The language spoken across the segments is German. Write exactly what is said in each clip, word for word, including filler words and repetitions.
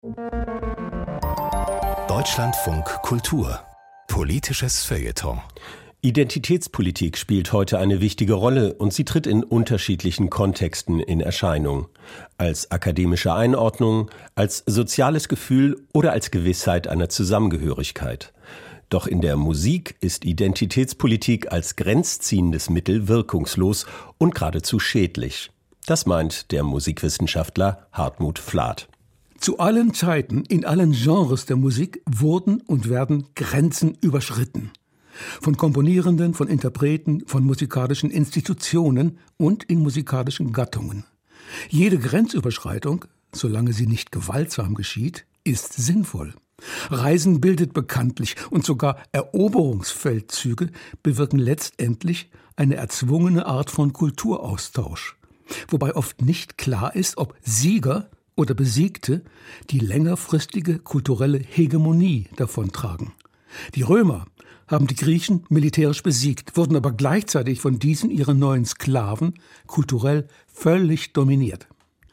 Deutschlandfunk Kultur. Politisches Feuilleton. Identitätspolitik spielt heute eine wichtige Rolle und sie tritt in unterschiedlichen Kontexten in Erscheinung. Als akademische Einordnung, als soziales Gefühl oder als Gewissheit einer Zusammengehörigkeit. Doch in der Musik ist Identitätspolitik als grenzziehendes Mittel wirkungslos und geradezu schädlich. Das meint der Musikwissenschaftler Hartmut Flath. Zu allen Zeiten, in allen Genres der Musik wurden und werden Grenzen überschritten. Von Komponierenden, von Interpreten, von musikalischen Institutionen und in musikalischen Gattungen. Jede Grenzüberschreitung, solange sie nicht gewaltsam geschieht, ist sinnvoll. Reisen bildet bekanntlich und sogar Eroberungsfeldzüge bewirken letztendlich eine erzwungene Art von Kulturaustausch. Wobei oft nicht klar ist, ob Sieger oder Besiegte die längerfristige kulturelle Hegemonie davontragen. Die Römer haben die Griechen militärisch besiegt, wurden aber gleichzeitig von diesen ihren neuen Sklaven kulturell völlig dominiert.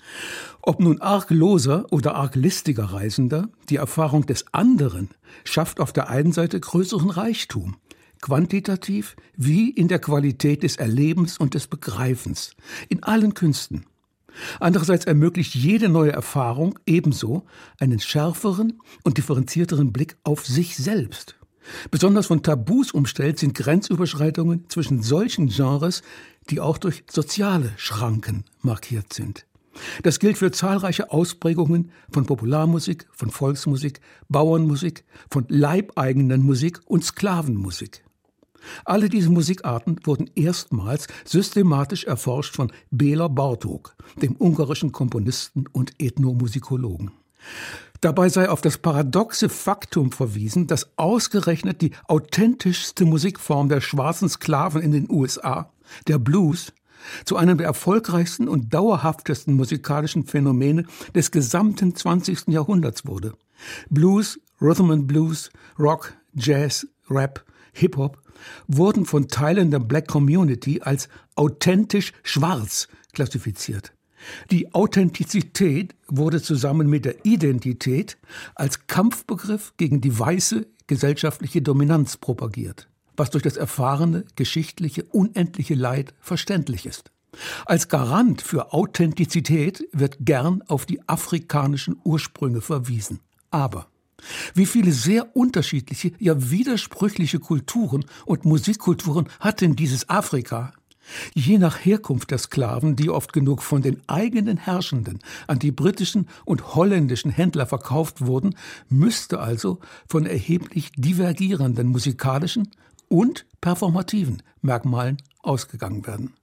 Ob nun argloser oder arglistiger Reisender, die Erfahrung des anderen schafft auf der einen Seite größeren Reichtum, quantitativ wie in der Qualität des Erlebens und des Begreifens, in allen Künsten. Andererseits ermöglicht jede neue Erfahrung ebenso einen schärferen und differenzierteren Blick auf sich selbst. Besonders von Tabus umstellt sind Grenzüberschreitungen zwischen solchen Genres, die auch durch soziale Schranken markiert sind. Das gilt für zahlreiche Ausprägungen von Popularmusik, von Volksmusik, Bauernmusik, von leibeigenen Musik und Sklavenmusik. Alle diese Musikarten wurden erstmals systematisch erforscht von Béla Bartók, dem ungarischen Komponisten und Ethnomusikologen. Dabei sei auf das paradoxe Faktum verwiesen, dass ausgerechnet die authentischste Musikform der schwarzen Sklaven in den U S A, der Blues, zu einem der erfolgreichsten und dauerhaftesten musikalischen Phänomene des gesamten zwanzigsten Jahrhunderts wurde. Blues, Rhythm and Blues, Rock, Jazz, Rap, Hip-Hop wurden von Teilen der Black Community als authentisch schwarz klassifiziert. Die Authentizität wurde zusammen mit der Identität als Kampfbegriff gegen die weiße gesellschaftliche Dominanz propagiert, was durch das erfahrene, geschichtliche, unendliche Leid verständlich ist. Als Garant für Authentizität wird gern auf die afrikanischen Ursprünge verwiesen. Aber wie viele sehr unterschiedliche, ja widersprüchliche Kulturen und Musikkulturen hat denn dieses Afrika? Je nach Herkunft der Sklaven, die oft genug von den eigenen Herrschenden an die britischen und holländischen Händler verkauft wurden, müsste also von erheblich divergierenden musikalischen und performativen Merkmalen ausgegangen werden.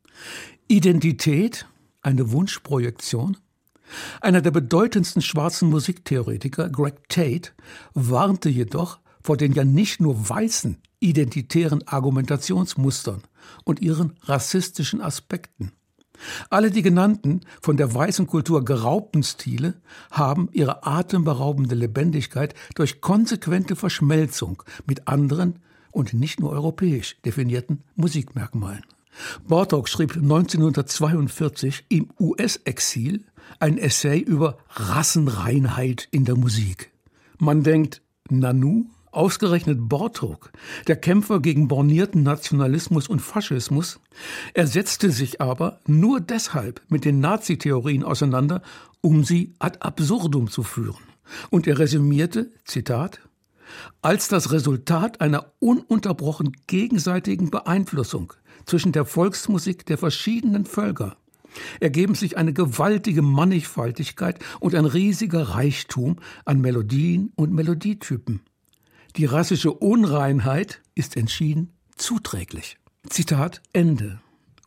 Identität, eine Wunschprojektion? Einer der bedeutendsten schwarzen Musiktheoretiker, Greg Tate, warnte jedoch vor den ja nicht nur weißen identitären Argumentationsmustern und ihren rassistischen Aspekten. Alle die genannten, von der weißen Kultur geraubten Stile haben ihre atemberaubende Lebendigkeit durch konsequente Verschmelzung mit anderen und nicht nur europäisch definierten Musikmerkmalen. Bartók schrieb neunzehnhundertzweiundvierzig im U S-Exil ein Essay über Rassenreinheit in der Musik. Man denkt, Nanu, ausgerechnet Bartók, der Kämpfer gegen bornierten Nationalismus und Faschismus, er setzte sich aber nur deshalb mit den Nazi-Theorien auseinander, um sie ad absurdum zu führen. Und er resümierte, Zitat, als das Resultat einer ununterbrochen gegenseitigen Beeinflussung zwischen der Volksmusik der verschiedenen Völker ergeben sich eine gewaltige Mannigfaltigkeit und ein riesiger Reichtum an Melodien und Melodietypen. Die rassische Unreinheit ist entschieden zuträglich. Zitat Ende.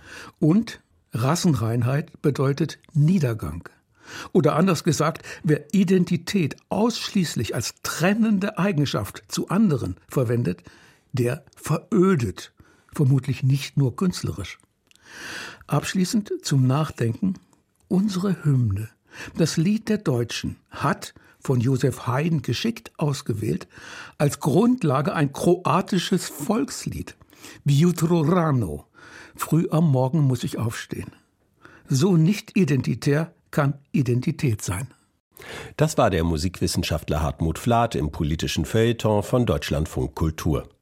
Und Rassenreinheit bedeutet Niedergang. Oder anders gesagt, wer Identität ausschließlich als trennende Eigenschaft zu anderen verwendet, der verödet, vermutlich nicht nur künstlerisch. Abschließend zum Nachdenken: Unsere Hymne, das Lied der Deutschen, hat von Josef Haydn geschickt ausgewählt als Grundlage ein kroatisches Volkslied, Vjutro rano, früh am Morgen muss ich aufstehen. So nicht identitär kann Identität sein. Das war der Musikwissenschaftler Hartmut Flath im politischen Feuilleton von Deutschlandfunk Kultur.